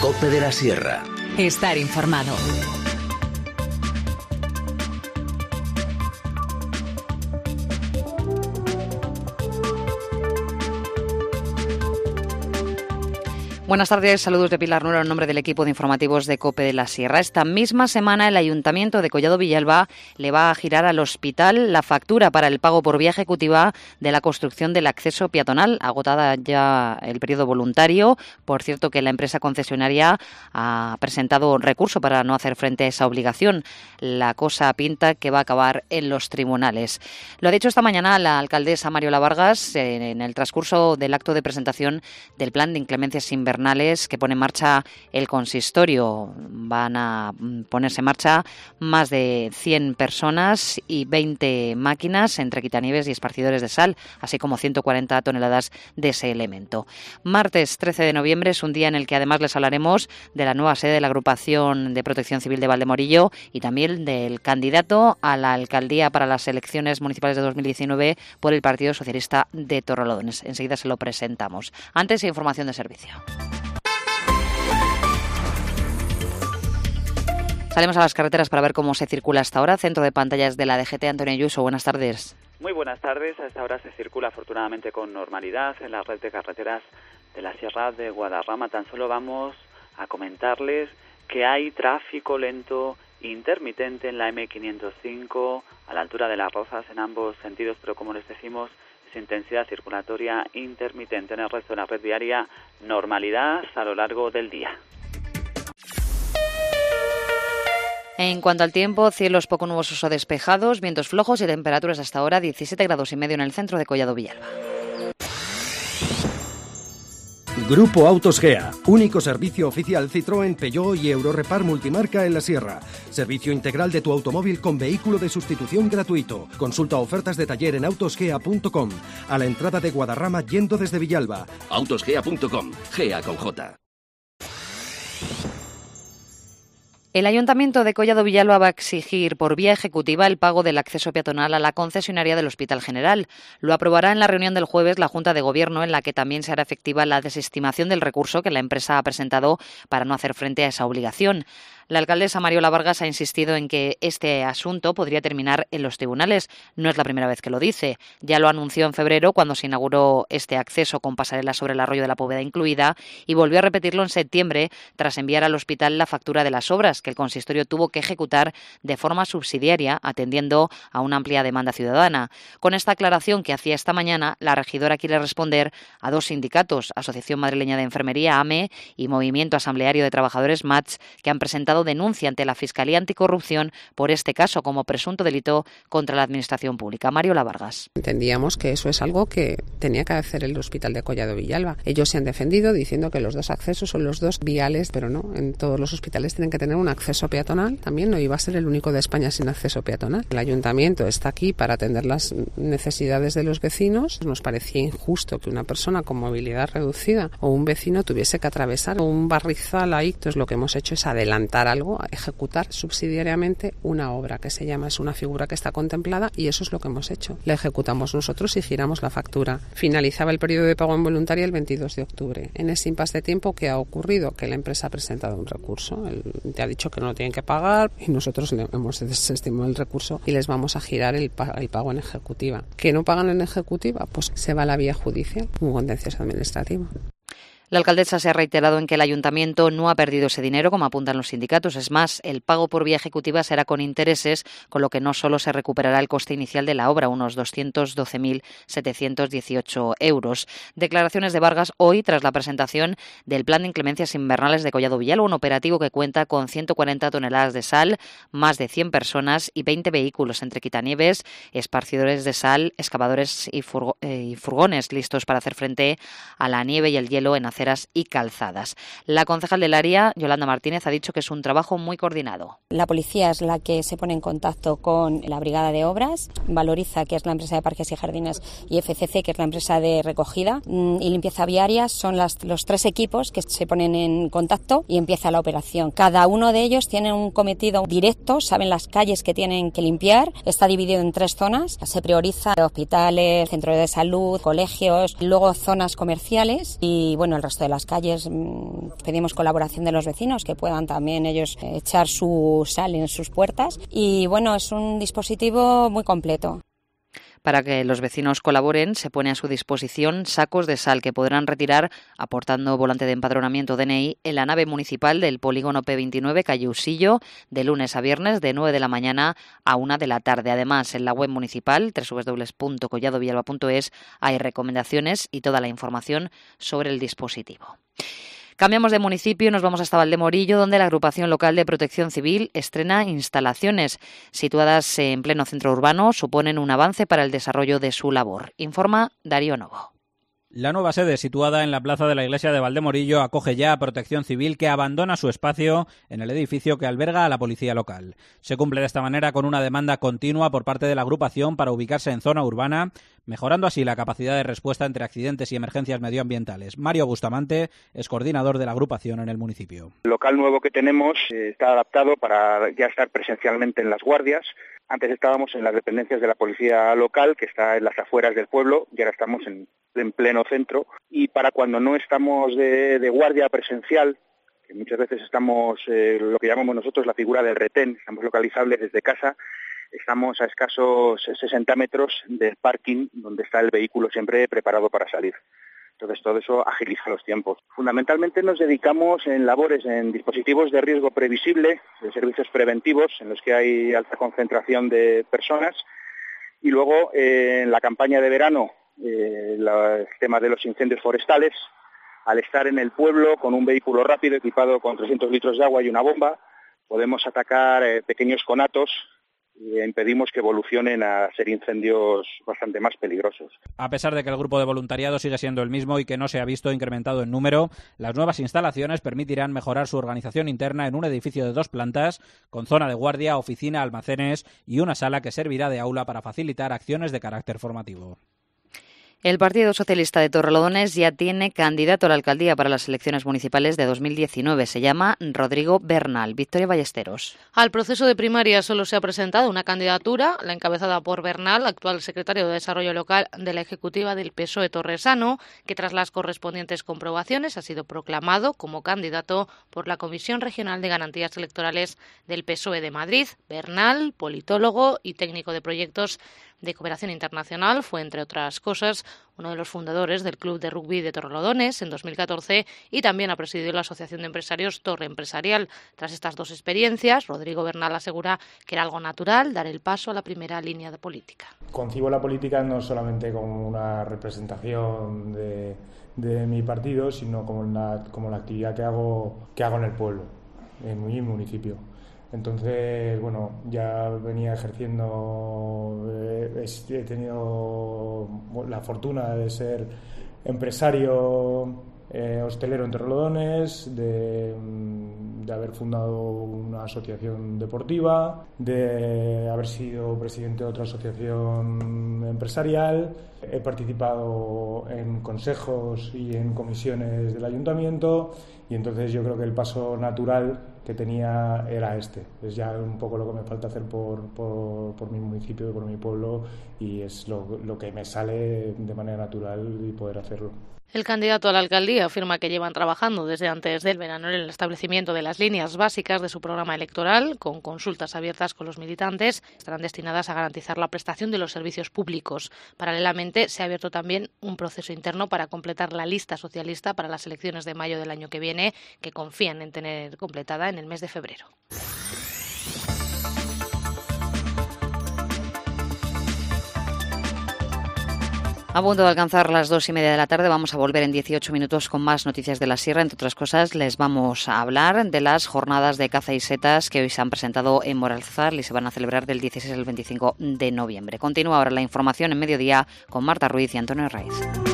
COPE de la Sierra. Estar informado. Buenas tardes, saludos de Pilar Nuero en nombre del equipo de informativos de COPE de la Sierra. Esta misma semana el Ayuntamiento de Collado Villalba le va a girar al hospital la factura para el pago por vía ejecutiva de la construcción del acceso peatonal, agotada ya el periodo voluntario. Por cierto que la empresa concesionaria ha presentado recurso para no hacer frente a esa obligación. La cosa pinta que va a acabar en los tribunales. Lo ha dicho esta mañana la alcaldesa Mariola Vargas en el transcurso del acto de presentación del plan de inclemencias invernales que pone en marcha el consistorio. Van a ponerse en marcha más de 100 personas y 20 máquinas entre quitanieves y esparcidores de sal, así como 140 toneladas de ese elemento. Martes 13 de noviembre es un día en el que además les hablaremos de la nueva sede de la Agrupación de Protección Civil de Valdemorillo y también del candidato a la alcaldía para las elecciones municipales de 2019 por el Partido Socialista de Torrelodones. Enseguida se lo presentamos. Antes, información de servicio. Salimos a las carreteras para ver cómo se circula hasta ahora. Centro de pantallas de la DGT, Antonio Ayuso, buenas tardes. Muy buenas tardes. A esta hora se circula afortunadamente con normalidad en la red de carreteras de la Sierra de Guadarrama. Tan solo vamos a comentarles que hay tráfico lento intermitente en la M505 a la altura de Las Rozas en ambos sentidos, pero como les decimos, es intensidad circulatoria intermitente. En el resto de la red viaria, normalidad a lo largo del día. En cuanto al tiempo, cielos poco nubosos o despejados, vientos flojos y temperaturas hasta ahora 17,5 grados en el centro de Collado Villalba. Grupo Autos Gea, único servicio oficial Citroën, Peugeot y Eurorepar multimarca en la Sierra. Servicio integral de tu automóvil con vehículo de sustitución gratuito. Consulta ofertas de taller en autosgea.com. A la entrada de Guadarrama yendo desde Villalba. Autosgea.com, Gea con J. El Ayuntamiento de Collado Villalba va a exigir por vía ejecutiva el pago del acceso peatonal a la concesionaria del Hospital General. Lo aprobará en la reunión del jueves la Junta de Gobierno, en la que también se hará efectiva la desestimación del recurso que la empresa ha presentado para no hacer frente a esa obligación. La alcaldesa Mariola Vargas ha insistido en que este asunto podría terminar en los tribunales. No es la primera vez que lo dice. Ya lo anunció en febrero cuando se inauguró este acceso con pasarela sobre el arroyo de la Póveda incluida y volvió a repetirlo en septiembre tras enviar al hospital la factura de las obras que el consistorio tuvo que ejecutar de forma subsidiaria atendiendo a una amplia demanda ciudadana. Con esta aclaración que hacía esta mañana, la regidora quiere responder a dos sindicatos, Asociación Madrileña de Enfermería, AME, y Movimiento Asambleario de Trabajadores, MATS, que han presentado denuncia ante la Fiscalía Anticorrupción por este caso como presunto delito contra la Administración Pública. Mariola Vargas. Entendíamos que eso es algo que tenía que hacer el Hospital de Collado Villalba. Ellos se han defendido diciendo que los dos accesos son los dos viales, pero no, en todos los hospitales tienen que tener un acceso peatonal. También no iba a ser el único de España sin acceso peatonal. El Ayuntamiento está aquí para atender las necesidades de los vecinos. Nos parecía injusto que una persona con movilidad reducida o un vecino tuviese que atravesar un barrizal ahí. Entonces lo que hemos hecho es adelantar algo, ejecutar subsidiariamente una obra que se llama, es una figura que está contemplada y eso es lo que hemos hecho. La ejecutamos nosotros y giramos la factura. Finalizaba el periodo de pago involuntario el 22 de octubre. En ese impasse de tiempo, ¿qué ha ocurrido? Que la empresa ha presentado un recurso. Él te ha dicho que no lo tienen que pagar y nosotros hemos desestimado el recurso y les vamos a girar el pago en ejecutiva. ¿Que no pagan en ejecutiva? Pues se va a la vía judicial, un contencioso administrativo. La alcaldesa se ha reiterado en que el ayuntamiento no ha perdido ese dinero, como apuntan los sindicatos. Es más, el pago por vía ejecutiva será con intereses, con lo que no solo se recuperará el coste inicial de la obra, unos 212.718 euros. Declaraciones de Vargas hoy tras la presentación del plan de inclemencias invernales de Collado Villalba, un operativo que cuenta con 140 toneladas de sal, más de 100 personas y 20 vehículos entre quitanieves, esparcidores de sal, excavadores y furgones listos para hacer frente a la nieve y el hielo en aceras y calzadas. La concejal del área, Yolanda Martínez, ha dicho que es un trabajo muy coordinado. La policía es la que se pone en contacto con la brigada de obras, Valoriza, que es la empresa de parques y jardines, y FCC, que es la empresa de recogida, y limpieza viaria. Son los tres equipos que se ponen en contacto y empieza la operación. Cada uno de ellos tiene un cometido directo, saben las calles que tienen que limpiar. Está dividido en 3 zonas. Se prioriza hospitales, centros de salud, colegios, luego zonas comerciales y bueno, el resto de las calles pedimos colaboración de los vecinos, que puedan también ellos echar su sal en sus puertas. Y bueno, es un dispositivo muy completo. Para que los vecinos colaboren, se pone a su disposición sacos de sal que podrán retirar aportando volante de empadronamiento DNI en la nave municipal del polígono P29, calle Usillo, de lunes a viernes de 9 de la mañana a 1 de la tarde. Además, en la web municipal, www.colladovillalba.es, hay recomendaciones y toda la información sobre el dispositivo. Cambiamos de municipio y nos vamos hasta Valdemorillo, donde la Agrupación Local de Protección Civil estrena instalaciones situadas en pleno centro urbano. Suponen un avance para el desarrollo de su labor. Informa Darío Novo. La nueva sede, situada en la plaza de la iglesia de Valdemorillo, acoge ya a Protección Civil, que abandona su espacio en el edificio que alberga a la policía local. Se cumple de esta manera con una demanda continua por parte de la agrupación para ubicarse en zona urbana, mejorando así la capacidad de respuesta entre accidentes y emergencias medioambientales. Mario Bustamante es coordinador de la agrupación en el municipio. El local nuevo que tenemos está adaptado para ya estar presencialmente en las guardias. Antes estábamos en las dependencias de la policía local, que está en las afueras del pueblo, y ahora estamos en pleno centro. Y para cuando no estamos de guardia presencial, que muchas veces estamos, lo que llamamos nosotros la figura del retén, estamos localizables desde casa, estamos a escasos 60 metros del parking donde está el vehículo siempre preparado para salir. Entonces todo eso agiliza los tiempos. Fundamentalmente nos dedicamos en labores en dispositivos de riesgo previsible, de servicios preventivos en los que hay alta concentración de personas, y luego en la campaña de verano el tema de los incendios forestales. Al estar en el pueblo con un vehículo rápido equipado con 300 litros de agua y una bomba, podemos atacar pequeños conatos e impedimos que evolucionen a ser incendios bastante más peligrosos. A pesar de que el grupo de voluntariado sigue siendo el mismo y que no se ha visto incrementado en número, las nuevas instalaciones permitirán mejorar su organización interna en un edificio de 2 plantas, con zona de guardia, oficina, almacenes y una sala que servirá de aula para facilitar acciones de carácter formativo. El Partido Socialista de Torrelodones ya tiene candidato a la alcaldía para las elecciones municipales de 2019. Se llama Rodrigo Bernal. Victoria Ballesteros. Al proceso de primaria solo se ha presentado una candidatura, la encabezada por Bernal, actual secretario de Desarrollo Local de la Ejecutiva del PSOE torresano, que tras las correspondientes comprobaciones ha sido proclamado como candidato por la Comisión Regional de Garantías Electorales del PSOE de Madrid. Bernal, politólogo y técnico de proyectos de cooperación internacional, fue, entre otras cosas, uno de los fundadores del Club de Rugby de Torrelodones en 2014 y también ha presidido la Asociación de Empresarios Torre Empresarial. Tras estas 2 experiencias, Rodrigo Bernal asegura que era algo natural dar el paso a la primera línea de política. Concibo la política no solamente como una representación de mi partido, sino como la actividad que hago en el pueblo, en mi municipio. Entonces, bueno, ya venía ejerciendo, he tenido la fortuna de ser empresario hostelero en Torrelodones, de haber fundado una asociación deportiva, de haber sido presidente de otra asociación empresarial. He participado en consejos y en comisiones del ayuntamiento y entonces yo creo que el paso natural que tenía era este. Es ya un poco lo que me falta hacer por mi municipio y por mi pueblo y es lo que me sale de manera natural y poder hacerlo. El candidato a la alcaldía afirma que llevan trabajando desde antes del verano en el establecimiento de las líneas básicas de su programa electoral, con consultas abiertas con los militantes. Estarán destinadas a garantizar la prestación de los servicios públicos. Paralelamente, se ha abierto también un proceso interno para completar la lista socialista para las elecciones de mayo del año que viene, que confían en tener completada en el mes de febrero. A punto de alcanzar las 2:30 de la tarde, vamos a volver en 18 minutos con más noticias de la Sierra. Entre otras cosas, les vamos a hablar de las jornadas de caza y setas que hoy se han presentado en Moralzar y se van a celebrar del 16 al 25 de noviembre. Continúa ahora la información en mediodía con Marta Ruiz y Antonio Raiz.